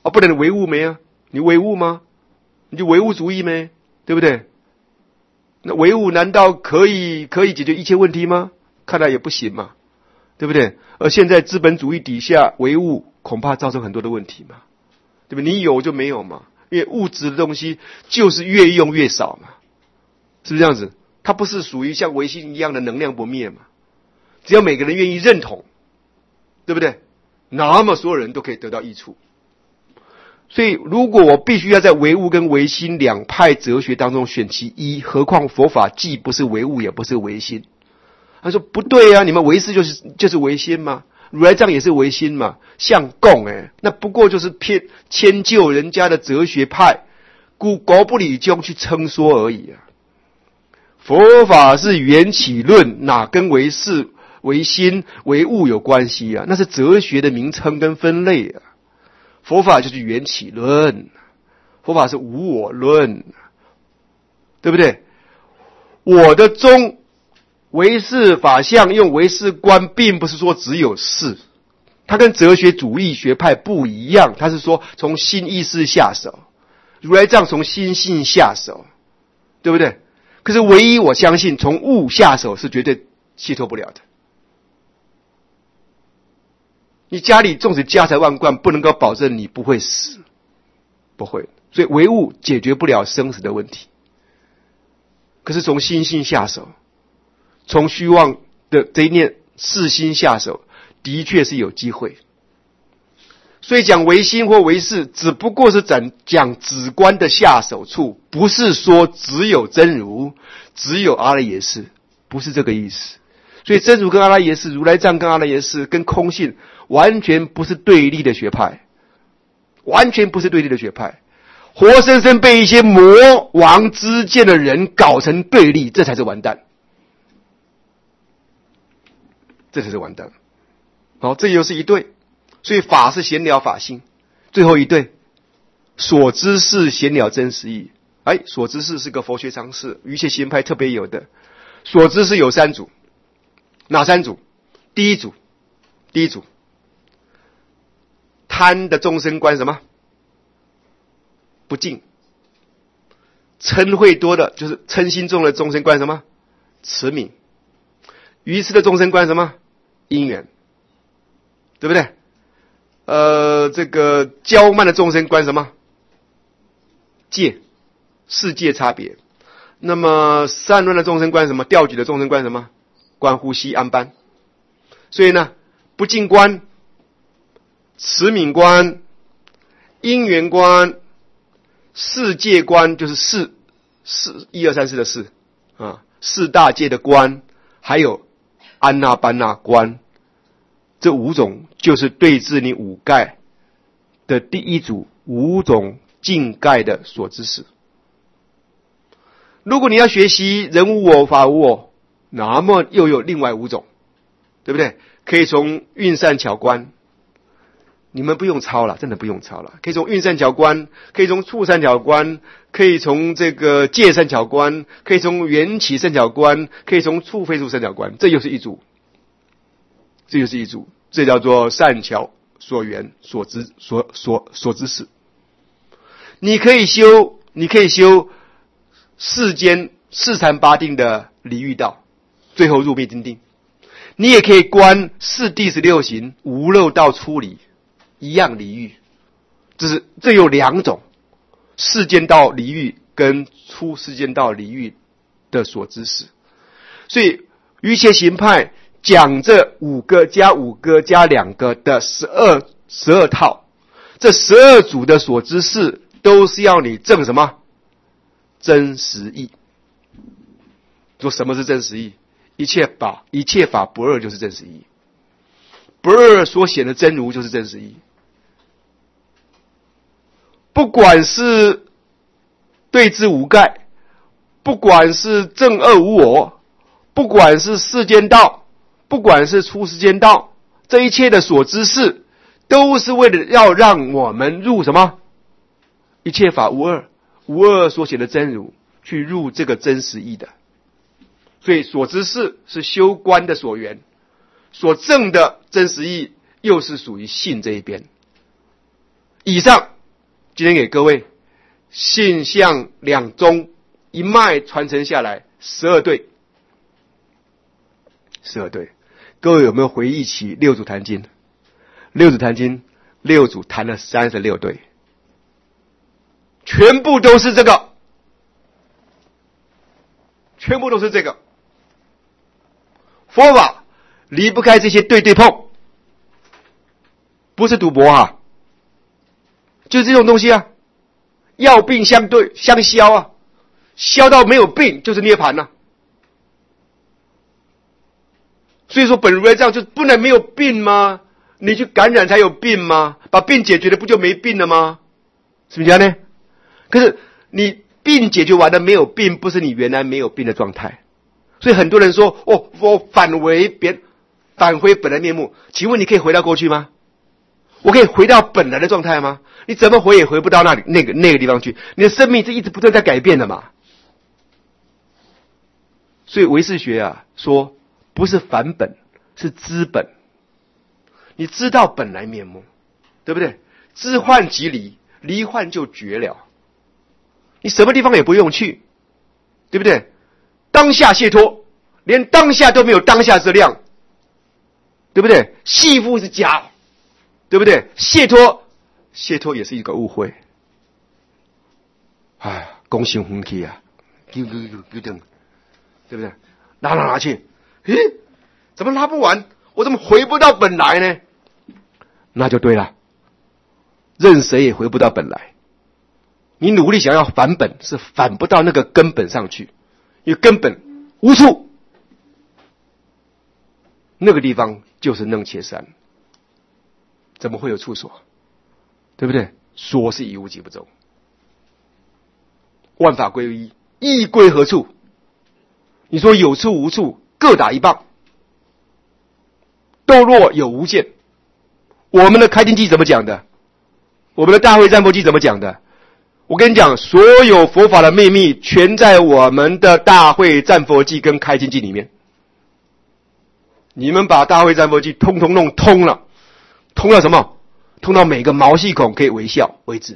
啊，不能唯物没啊？你唯物吗？你就唯物主义没？对不对？那唯物难道可以可以解决一切问题吗？看来也不行嘛，对不对？而现在资本主义底下，唯物恐怕造成很多的问题嘛，对不对？你有就没有嘛，因为物质的东西就是越用越少嘛，是不是这样子？它不是属于像唯心一样的能量不灭嘛？只要每个人愿意认同，对不对？那么所有人都可以得到益处。所以如果我必须要在唯物跟唯心两派哲学当中选其一，何况佛法既不是唯物也不是唯心。他说不对啊，你们唯识就是就是唯心嘛，如来藏也是唯心嘛，相共诶，那不过就是偏迁就人家的哲学派，故国不理中去称说而已啊。佛法是缘起论，哪跟唯识、唯心、唯物有关系啊？那是哲学的名称跟分类啊。佛法就是缘起论，佛法是无我论，对不对？我的宗唯识法相用唯识观，并不是说只有事，它跟哲学主义学派不一样，它是说从心意识下手，如来藏从心性下手，对不对？可是唯一我相信从物下手是绝对解脱不了的。你家里纵使家财万贯，不能够保证你不会死，不会。所以唯物解决不了生死的问题。可是从心性下手，从虚妄的这一念世心下手，的确是有机会。所以讲唯心或唯识，只不过是讲讲止观的下手处，不是说只有真如，只有阿赖耶识，不是这个意思。所以真如跟阿赖耶识，如来藏跟阿赖耶识，跟空性完全不是对立的学派，完全不是对立的学派，活生生被一些魔王之见的人搞成对立，这才是完蛋，这才是完蛋。好，这又是一对，所以法是闲了法性，最后一对所知是闲了真实义。哎，所知是是个佛学常识，瑜伽行派特别有的。所知是有三组，哪三组？第一组，第一组，贪的众生观什么？不净。嗔恚多的，就是嗔心重的众生观什么？慈悯。愚痴的众生观什么？因缘，对不对？呃，这个骄慢的众生观什么？界，世界差别。那么散乱的众生观什么？调举的众生观什么？观呼吸安般。所以呢，不净观、慈悯观、因缘观、世界观，就是四四一二三四的四啊，四大界的观，还有安那般那观，这五种就是对治你五盖的第一组五种境盖的所知识。如果你要学习人无我法无我，那么又有另外五种，对不对？可以从运善巧观，你们不用抄了，真的不用抄了。可以从运善巧观，可以从处善巧观，可以从这个界善巧观，可以从缘起善巧观，可以从处非处善巧观，这又是一组，这又是一组，这叫做善巧所缘所知所所所知识。你可以修，你可以修世间四禅八定的离欲道，最后入灭定定。你也可以观四谛十六行无漏道出离，一样离欲。这是这有两种世间道离欲跟出世间道离欲的所知识。所以瑜伽行派讲这五个加五个加两个的十二十二套，这十二组的所知识都是要你证什么？真实义。说什么是真实义？一切法，一切法不二就是真实义。不二所显的真如就是真实义。不管是对治无盖，不管是正恶无我，不管是世间道，不管是出世间道，这一切的所知识，都是为了要让我们入什么？一切法无二，无二所显的真如，去入这个真实义的。所以所知识是修观的所缘，所证的真实义又是属于信这一边。 以上今天给各位性相两宗一脉传承下来十二对，十二对，各位有没有回忆起六祖坛经？六祖坛经，六祖谈了三十六对，全部都是这个，全部都是这个。佛法离不开这些对对碰，不是赌博啊，就是这种东西啊，药病相对相消啊，消到没有病就是涅槃啊。所以说本如来藏就不能没有病吗？你去感染才有病吗？把病解决了不就没病了吗？是不是这样呢？可是你病解决完了没有病，不是你原来没有病的状态。所以很多人说哦，我返回别返回本来面目，请问你可以回到过去吗？我可以回到本来的状态吗？你怎么回也回不到那里那个那个地方去，你的生命是一直不断在改变的嘛。所以唯识学啊说不是返本，是知本。你知道本来面目，对不对？知幻即离，离幻就绝了，你什么地方也不用去，对不对？当下解脱，连当下都没有当下之量，对不对？系缚是假，对不对？解脱，解脱也是一个误会。哎，恭喜红旗啊，丢丢丢丢丢，对不对？拉拉拉去，诶，怎么拉不完？我怎么回不到本来呢？那就对了，任谁也回不到本来。你努力想要返本，是返不到那个根本上去，因为根本无处。那个地方就是楞伽山，怎么会有处所？对不对？说是一无即不周，万法归一，意归何处？你说有处无处，各打一棒，斗若有无间。我们的开经记怎么讲的？我们的大会占卜记怎么讲的？我跟你讲，所有佛法的秘密全在我们的大会占佛记跟开经记里面。你们把大会占佛记通通弄通了，通到什么？通到每个毛细孔可以微笑为止。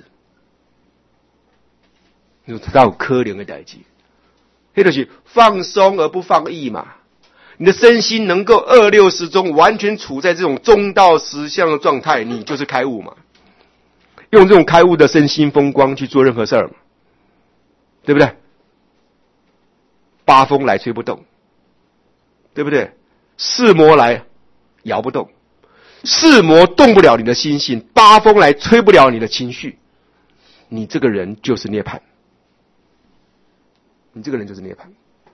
你知道可怜的代志，那就是放松而不放逸嘛。你的身心能够二六时中完全处在这种中道实相的状态，你就是开悟嘛。用这种开悟的身心风光去做任何事儿嘛，对不对？八风来吹不动，对不对？四魔来摇不动，四魔动不了你的心性，八风来吹不了你的情绪，你这个人就是涅槃，你这个人就是涅槃。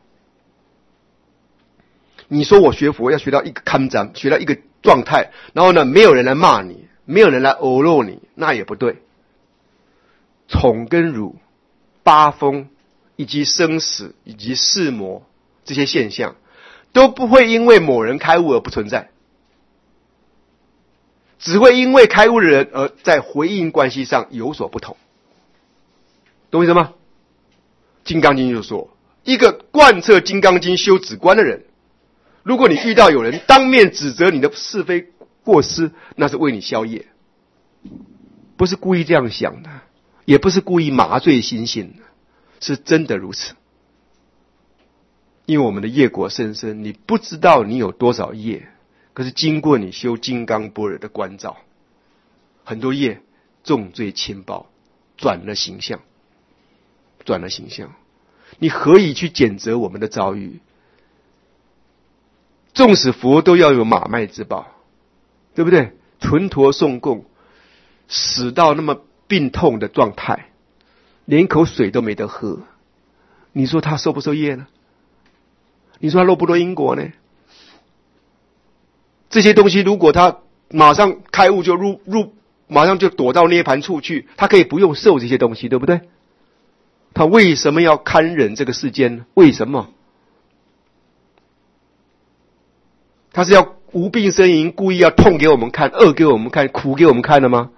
你说我学佛要学到一个堪章，学到一个状态，然后呢，没有人来骂你，没有人来偶落你，那也不对。宠跟辱、八风以及生死以及四魔这些现象，都不会因为某人开悟而不存在，只会因为开悟的人而在回应关系上有所不同。懂我意思吗？金刚经就说，一个贯彻金刚经修止观的人，如果你遇到有人当面指责你的是非过失，那是为你消业，不是故意这样想的，也不是故意麻醉心性的，是真的如此。因为我们的业果甚深，你不知道你有多少业，可是经过你修金刚般若的关照，很多业重罪轻报，转了形象，转了形象。你何以去谴责我们的遭遇？纵使佛都要有马麦之报，对不对？纯陀送供，死到那么病痛的状态，连一口水都没得喝，你说他受不受业呢？你说他落不落因果呢？这些东西如果他马上开悟就入入，马上就躲到涅槃处去，他可以不用受这些东西，对不对？他为什么要堪忍这个世间呢？为什么？他是要无病呻吟，故意要痛给我们看，恶给我们看，苦给我们看的吗？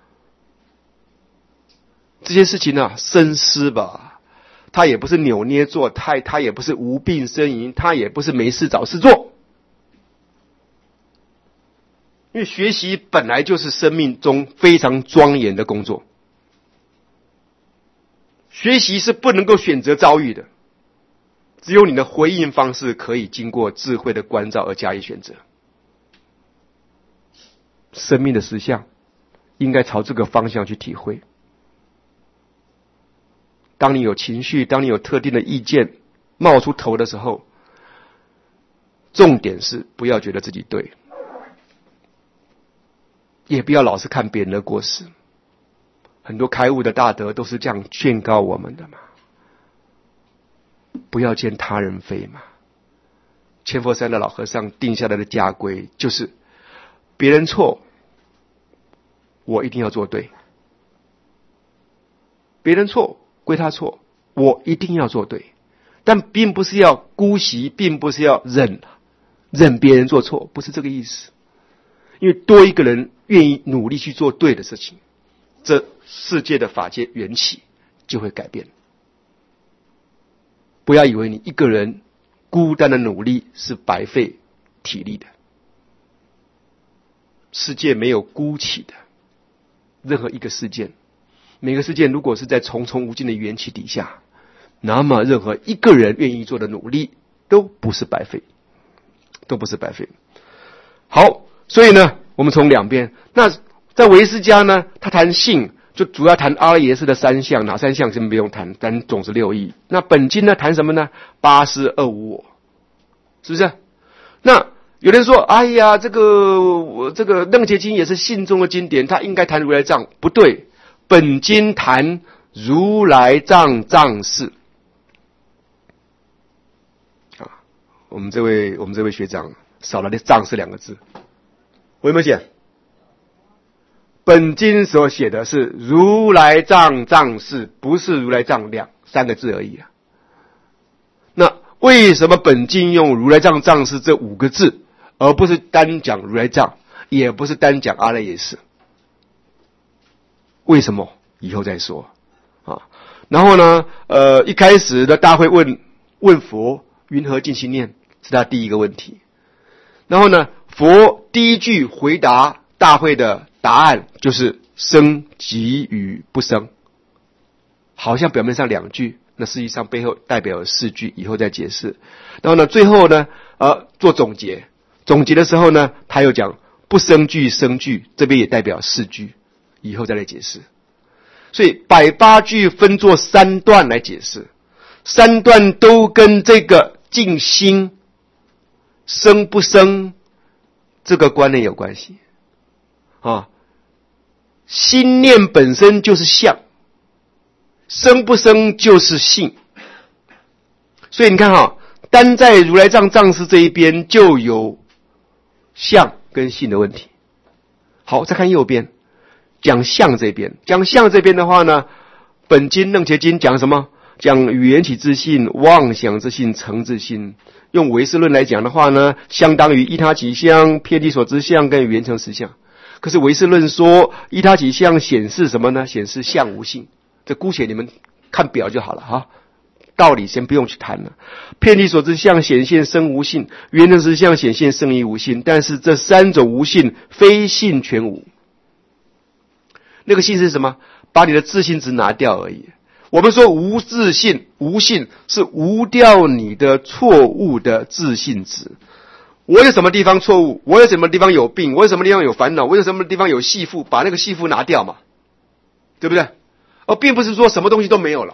这些事情啊，深思吧。他也不是扭捏作态，他也不是无病呻吟，他也不是没事找事做。 因为学习本来就是生命中非常庄严的工作，学习是不能够选择遭遇的，只有你的回应方式可以经过智慧的关照而加以选择。生命的实相应该朝这个方向去体会。当你有情绪，当你有特定的意见冒出头的时候，重点是不要觉得自己对，也不要老是看别人的过失。很多开悟的大德都是这样劝告我们的嘛，不要见他人非嘛。千佛山的老和尚定下来的家规就是别人错，我一定要做对，别人错归他错，我一定要做对，但并不是要姑息，并不是要忍忍别人做错，不是这个意思。因为多一个人愿意努力去做对的事情，这世界的法界缘起就会改变。不要以为你一个人孤单的努力是白费体力的，世界没有孤起的任何一个事件，每个事件如果是在重重无尽的缘起底下，那么任何一个人愿意做的努力都不是白费，都不是白费。好，所以呢，我们从两边，那在唯识家呢，他谈性就主要谈阿赖耶识的三项，哪三项先不用谈，但总是六义。那本经呢谈什么呢？八识二无我，是不是？那有人说，哎呀，这个我这个楞伽经也是信中的经典，它应该谈如来藏，不对。本经谈如来藏藏事。啊，我们这位我们这位学长少了的藏事两个字，我有没有写？本经所写的是如来藏藏事，不是如来藏两三个字而已啊。那为什么本经用如来藏藏事这五个字，而不是单讲如来藏，也不是单讲阿赖耶识？为什么？以后再说啊。然后呢，呃，一开始的大会问问佛云何尽心念，是他第一个问题。然后呢，佛第一句回答大会的答案就是生即与不生，好像表面上两句，那实际上背后代表了四句，以后再解释。然后呢，最后呢，呃，做总结。总结的时候呢，他又讲不生句生句，这边也代表四句，以后再来解释。所以百八句分作三段来解释，三段都跟这个静心生不生这个观念有关系啊。心念本身就是相，生不生就是性。所以你看哈，单在如来藏藏事这一边就有相跟性的问题。好，再看右边，讲相这边，讲相这边的话呢，本经楞伽经讲什么？讲语言起自性、妄想之性、成自性。用唯识论来讲的话呢，相当于依他起相、遍地所知相跟语言成实相。可是唯识论说依他起相显示什么呢？显示相无性。这姑且你们看表就好了哈，道理先不用去谈了。遍地所知相显现生无性，语言成实相显现生亦无性。但是这三种无性非性全无。那个性是什么？把你的自性值拿掉而已。我们说无自性，无性是无掉你的错误的自性值。我有什么地方错误？我有什么地方有病？我有什么地方有烦恼？我有什么地方有系缚？把那个系缚拿掉嘛，对不对？而并不是说什么东西都没有了，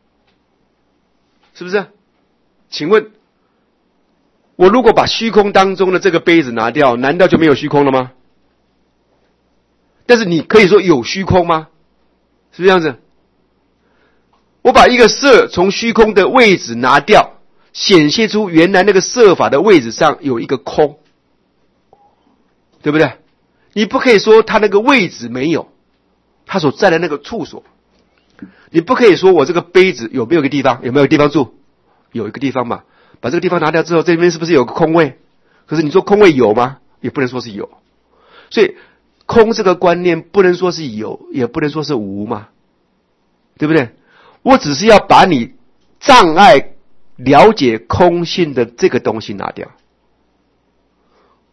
是不是？请问，我如果把虚空当中的这个杯子拿掉，难道就没有虚空了吗？但是你可以说有虚空吗？是不是这样子？我把一个色从虚空的位置拿掉，显现出原来那个色法的位置上有一个空，对不对？你不可以说它那个位置没有，它所在的那个处所。你不可以说我这个杯子有没有一个地方，有没有地方住？有一个地方嘛。把这个地方拿掉之后，这边是不是有个空位？可是你说空位有吗？也不能说是有。所以空这个观念不能说是有，也不能说是无嘛，对不对？我只是要把你障碍了解空性的这个东西拿掉。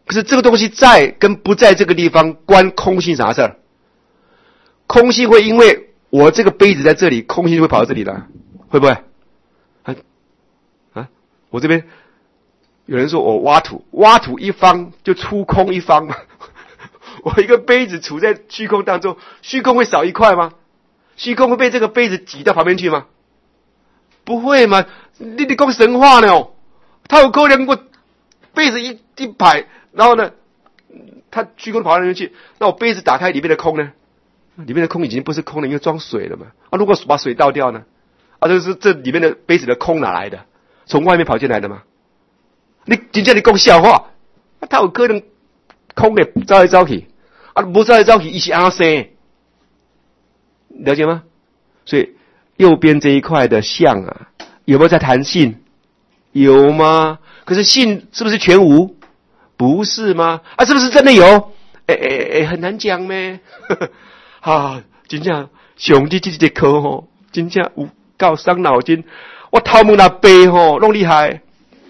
可是这个东西在跟不在这个地方关空性啥事儿？空性会因为我这个杯子在这里，空性就会跑到这里来，会不会？啊啊！我这边有人说我挖土，挖土一方就出空一方嘛。我一个杯子处在虚空当中，虚空会少一块吗？虚空会被这个杯子挤到旁边去吗？不会嘛？你你讲神话呢？哦，他有可能我杯子一一摆，然后呢，他虚空跑到那边去，那我杯子打开，里面的空呢？里面的空已经不是空了，因为装水了嘛。啊，如果把水倒掉呢？啊，这是这里面的杯子的空哪来的？从外面跑进来的吗？你真正你讲笑话，啊，他有可能空的走来走去，啊，不走来走去，伊是安怎生？了解吗？所以右边这一块的相啊，有没有在谈性？有吗？可是性是不是全无？不是吗？啊，是不是真的有？诶诶诶，很难讲咩。啊，真正上帝这节课吼，真正有够伤脑筋。我头毛那背吼，弄厉害。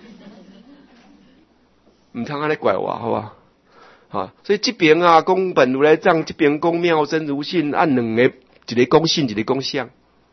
唔通安尼怪我，好吧？啊，所以这边啊，讲本如来藏，这边讲妙真如性，按两个，一个讲性，一个讲相。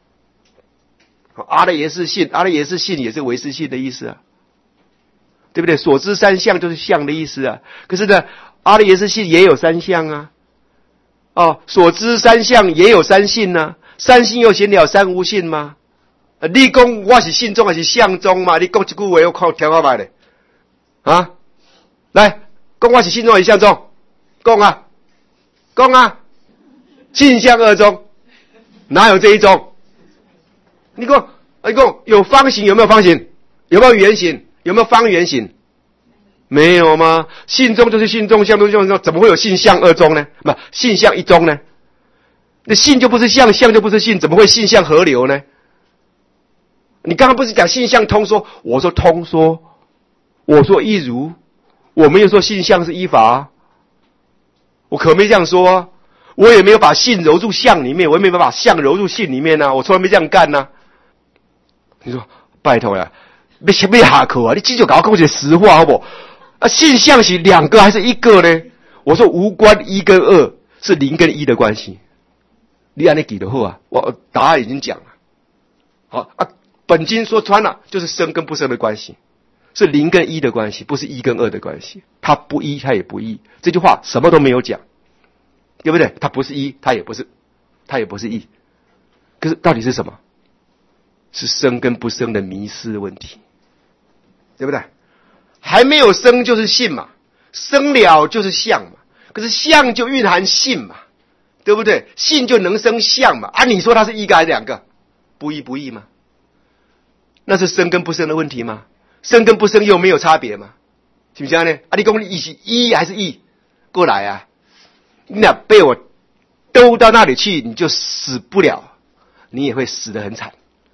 阿赖耶识性，阿赖耶识性也是唯识性的意思啊，对不对？所知三相就是相的意思啊。可是呢，阿赖耶识性也有三相啊。哦，所知三相也有三性啊。三性又显了三无性吗？啊，你讲我是性中还是相中嘛？你讲一句话，我看听我卖咧。啊，来，讲我是性中还是相中？讲啊，讲啊，性相二中，哪有这一种？你讲，你讲有方形有没有方形？有没有圆形？有没有方圆形？没有吗？性中就是性中，相中就是相中，怎么会有性相二中呢？不，性相一中呢？那性就不是相，相就不是性，怎么会性相合流呢？你刚刚不是讲性相通说？我说通说，我说一如，我没有说性相是依法，我可没这样说啊。我也没有把性揉入相里面，我也没有把相揉入性里面啊，我从来没这样干啊。你说拜托呀，别别下课啊！你这就搞我讲一个实话好不好？啊，性相是两个还是一个呢？我说无关一跟二，是零跟一的关系。你按你记得好啊，我答案已经讲了。好啊，本经说穿了就是生跟不生的关系，是零跟一的关系，不是一跟二的关系。它不一，它也不异。这句话什么都没有讲，对不对？它不是一，它也不是，它也不是异。可是到底是什么？是生跟不生的迷失问题，对不对？还没有生就是性嘛，生了就是相嘛，可是相就蕴含性嘛，对不对？性就能生相嘛，啊，你说它是一个还是两个？不一不异吗？那是生跟不生的问题吗？生跟不生又没有差别吗？是不是这样呢？啊，你讲你是一还是异？过来啊！你俩被我兜到那里去，你就死不了，你也会死得很惨，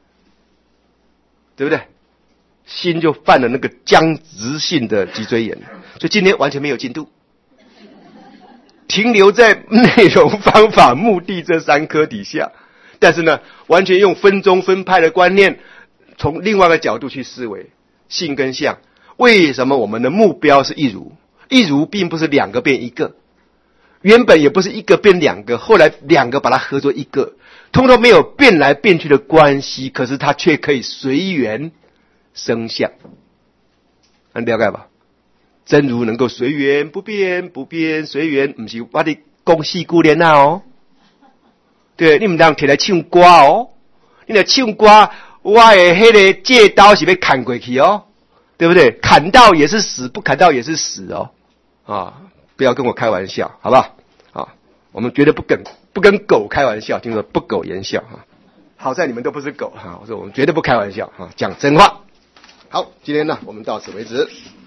对不对？心就犯了那个僵直性的脊椎炎，所以今天完全没有进度，停留在内容、方法、目的这三科底下。但是呢，完全用分宗分派的观念，从另外一个角度去思维性跟相。为什么我们的目标是一如？一如并不是两个变一个，原本也不是一个变两个，后来两个把它合作一个，通通没有变来变去的关系，可是它却可以随缘生相，能了解吧？真如能够随缘不变，不变随缘，不是我的讲四句莲啊哦。对，你唔当摕来唱歌哦，你来唱歌，我的迄个借刀是要砍过去哦，对不对？砍到也是死，不砍到也是死哦。啊，不要跟我开玩笑，好不好？啊，我们绝对不跟不跟狗开玩笑，听说不苟言笑啊。好在你们都不是狗哈，我说我们绝对不开玩笑哈，讲真话。好，今天呢，我们到此为止。